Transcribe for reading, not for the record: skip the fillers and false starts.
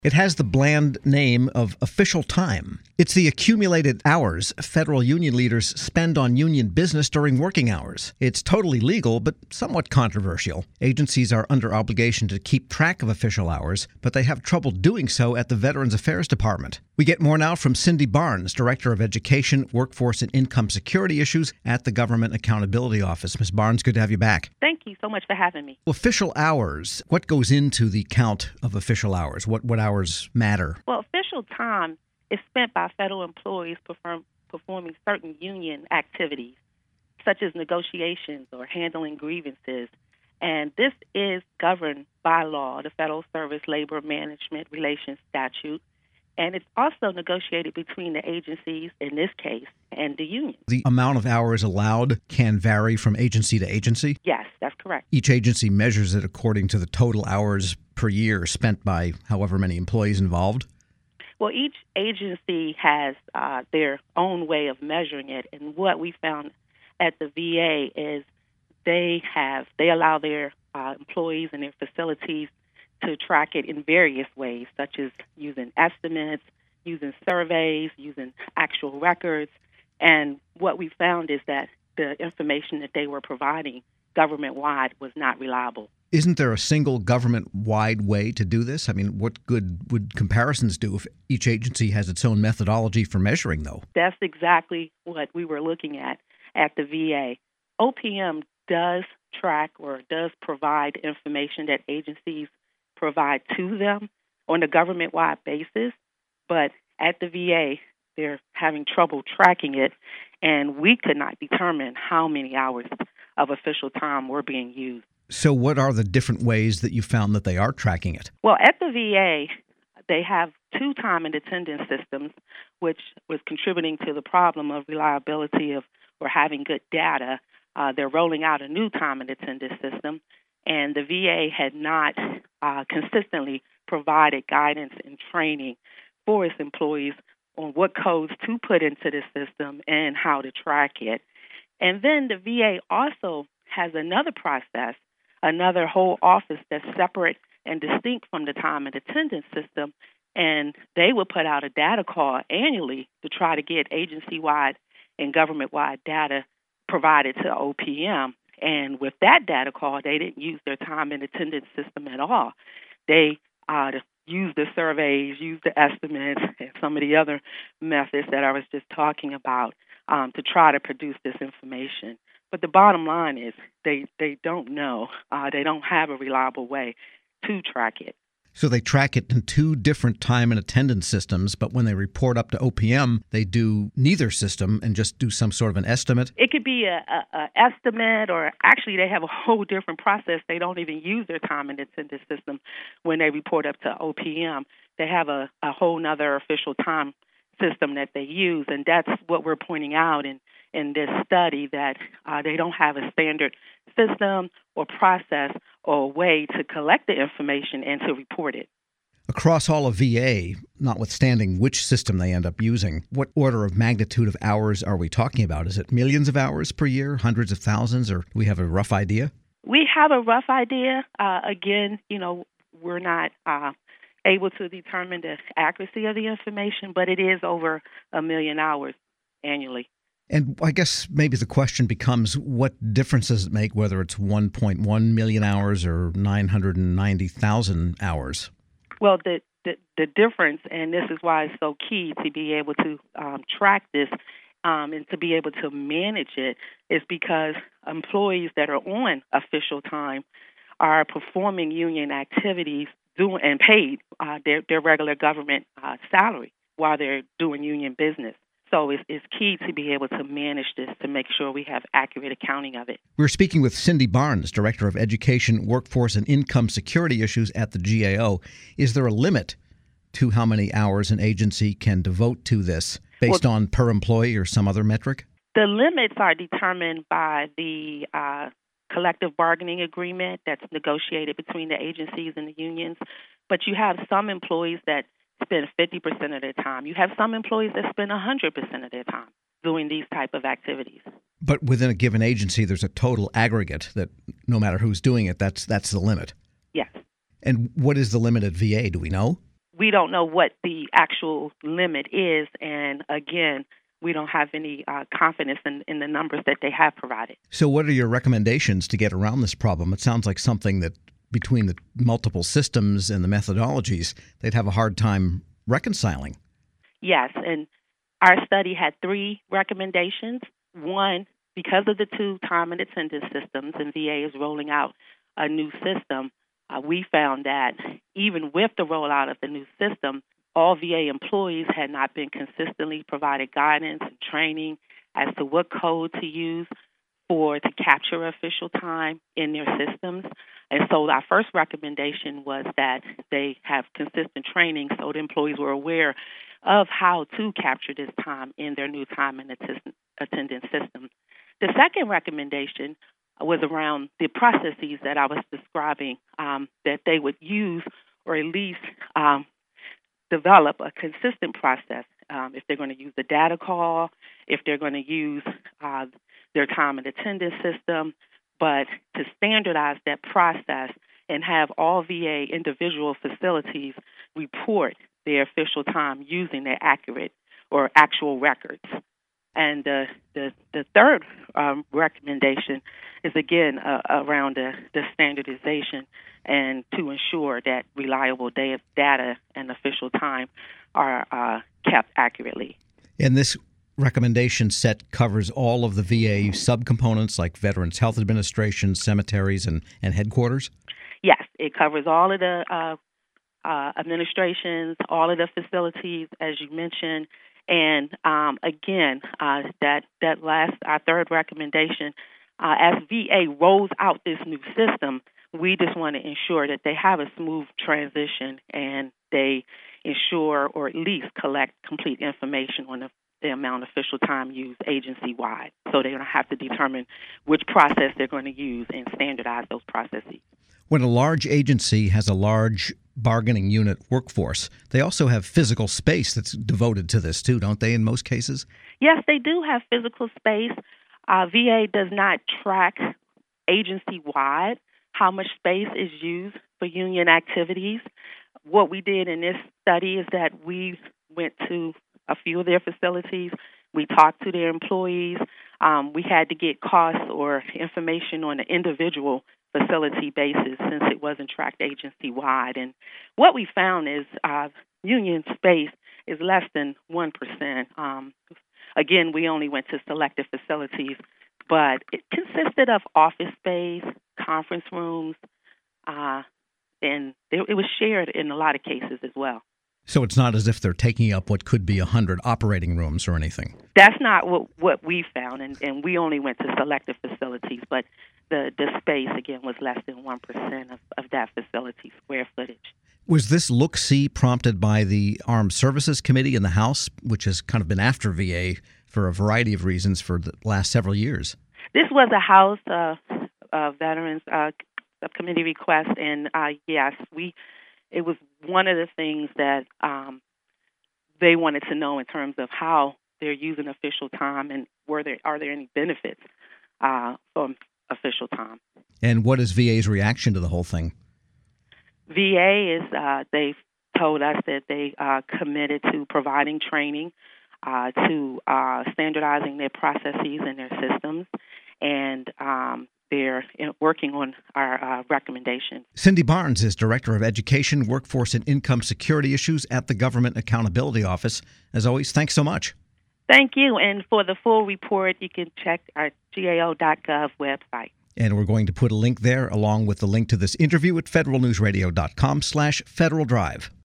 It has the bland name of official time. It's the accumulated hours federal union leaders spend on union business during working hours. It's totally legal, but somewhat controversial. Agencies are under obligation to keep track of official hours, but they have trouble doing so at the Veterans Affairs Department. We get more now from Cindy Barnes, Director of Education, Workforce, and Income Security Issues at the Government Accountability Office. Ms. Barnes, good to have you back. Thank you so much for having me. Official hours. What goes into the count of official hours? What hours matter? Well, official time is spent by federal employees performing certain union activities, such as negotiations or handling grievances. And this is governed by law, the Federal Service Labor Management Relations Statute. And it's also negotiated between the agencies, in this case, and the union. The amount of hours allowed can vary from agency to agency? Yes, that's correct. Each agency measures it according to the total hours per year spent by however many employees involved? Well, each agency has their own way of measuring it. And what we found at the VA is they allow their employees and their facilities to track it in various ways, such as using estimates, using surveys, using actual records. And what we found is that the information that they were providing government-wide was not reliable. Isn't there a single government-wide way to do this? I mean, what good would comparisons do if each agency has its own methodology for measuring, though? That's exactly what we were looking at the VA. OPM does track or does provide information that agencies provide to them on a government-wide basis, but at the VA, they're having trouble tracking it, and we could not determine how many hours of official time were being used. So what are the different ways that you found that they are tracking it? Well, at the VA, they have two time and attendance systems, which was contributing to the problem of reliability or having good data. They're rolling out a new time and attendance system, and the VA had not consistently provided guidance and training for its employees on what codes to put into the system and how to track it. And then the VA also has another process, another whole office that's separate and distinct from the time and attendance system, and they will put out a data call annually to try to get agency-wide and government-wide data provided to OPM. And with that data call, they didn't use their time and attendance system at all. They used the surveys, used the estimates, and some of the other methods that I was just talking about to try to produce this information. But the bottom line is they don't know. They don't have a reliable way to track it. So they track it in two different time and attendance systems, but when they report up to OPM, they do neither system and just do some sort of an estimate? It could be a estimate, or actually they have a whole different process. They don't even use their time and attendance system when they report up to OPM. They have a whole other official time system that they use, and that's what we're pointing out in this study, that they don't have a standard system or process or way to collect the information and to report it. Across all of VA, notwithstanding which system they end up using, what order of magnitude of hours are we talking about? Is it millions of hours per year, hundreds of thousands, or do we have a rough idea? We have a rough idea. Again, we're not able to determine the accuracy of the information, but it is over 1 million hours annually. And I guess maybe the question becomes, what difference does it make whether it's 1.1 million hours or 990,000 hours? Well, the difference, and this is why it's so key to be able to track this and to be able to manage it, is because employees that are on official time are performing union activities and paid their regular government salary while they're doing union business. So it's key to be able to manage this to make sure we have accurate accounting of it. We're speaking with Cindy Barnes, Director of Education, Workforce, and Income Security Issues at the GAO. Is there a limit to how many hours an agency can devote to this based on per employee or some other metric? The limits are determined by the collective bargaining agreement that's negotiated between the agencies and the unions. But you have some employees that spend 50% of their time. You have some employees that spend 100% of their time doing these type of activities. But within a given agency, there's a total aggregate that no matter who's doing it, that's the limit. Yes. And what is the limit at VA? Do we know? we don't know what the actual limit is, and again, we don't have any confidence in the numbers that they have provided. So what are your recommendations to get around this problem? It sounds like something that between the multiple systems and the methodologies, they'd have a hard time reconciling. Yes, and our study had 3 recommendations. One, because of the 2 time and attendance systems, and VA is rolling out a new system, we found that even with the rollout of the new system, all VA employees had not been consistently provided guidance and training as to what code to use to capture official time in their systems. And so our first recommendation was that they have consistent training so the employees were aware of how to capture this time in their new time and attendance system. The second recommendation was around the processes that I was describing, that they would use or at least develop a consistent process if they're going to use the data call, if they're going to use their time and attendance system, but to standardize that process and have all VA individual facilities report their official time using their accurate or actual records. And the third recommendation is, again, around the standardization and to ensure that reliable data and official time are kept accurately. And this recommendation set covers all of the VA subcomponents like Veterans Health Administration, cemeteries, and headquarters? Yes, it covers all of the administrations, all of the facilities, as you mentioned. And again, that last, our third recommendation, as VA rolls out this new system, we just want to ensure that they have a smooth transition and they ensure or at least collect complete information on the amount of official time used agency-wide. So they're going to have to determine which process they're going to use and standardize those processes. When a large agency has a large bargaining unit workforce, they also have physical space that's devoted to this too, don't they, in most cases? Yes, they do have physical space. VA does not track agency-wide how much space is used for union activities. What we did in this study is that we went to a few of their facilities. We talked to their employees. We had to get costs or information on an individual facility basis since it wasn't tracked agency-wide. And what we found is union space is less than 1%. Again, we only went to selected facilities, but it consisted of office space, conference rooms, and it was shared in a lot of cases as well. So it's not as if they're taking up what could be 100 operating rooms or anything. That's not what we found, and we only went to selected facilities, but the space, again, was less than 1% of that facility square footage. Was this look-see prompted by the Armed Services Committee in the House, which has kind of been after VA for a variety of reasons for the last several years? This was a House Veterans Committee request, and yes, it was one of the things that they wanted to know in terms of how they're using official time and are there any benefits from official time. And what is VA's reaction to the whole thing? VA is they've told us that they are committed to providing training, to standardizing their processes and their systems, and they're working on our recommendations. Cindy Barnes is Director of Education, Workforce, and Income Security Issues at the Government Accountability Office. As always, thanks so much. Thank you. And for the full report, you can check our GAO.gov website. And we're going to put a link there along with the link to this interview at federalnewsradio.com/Federal Drive.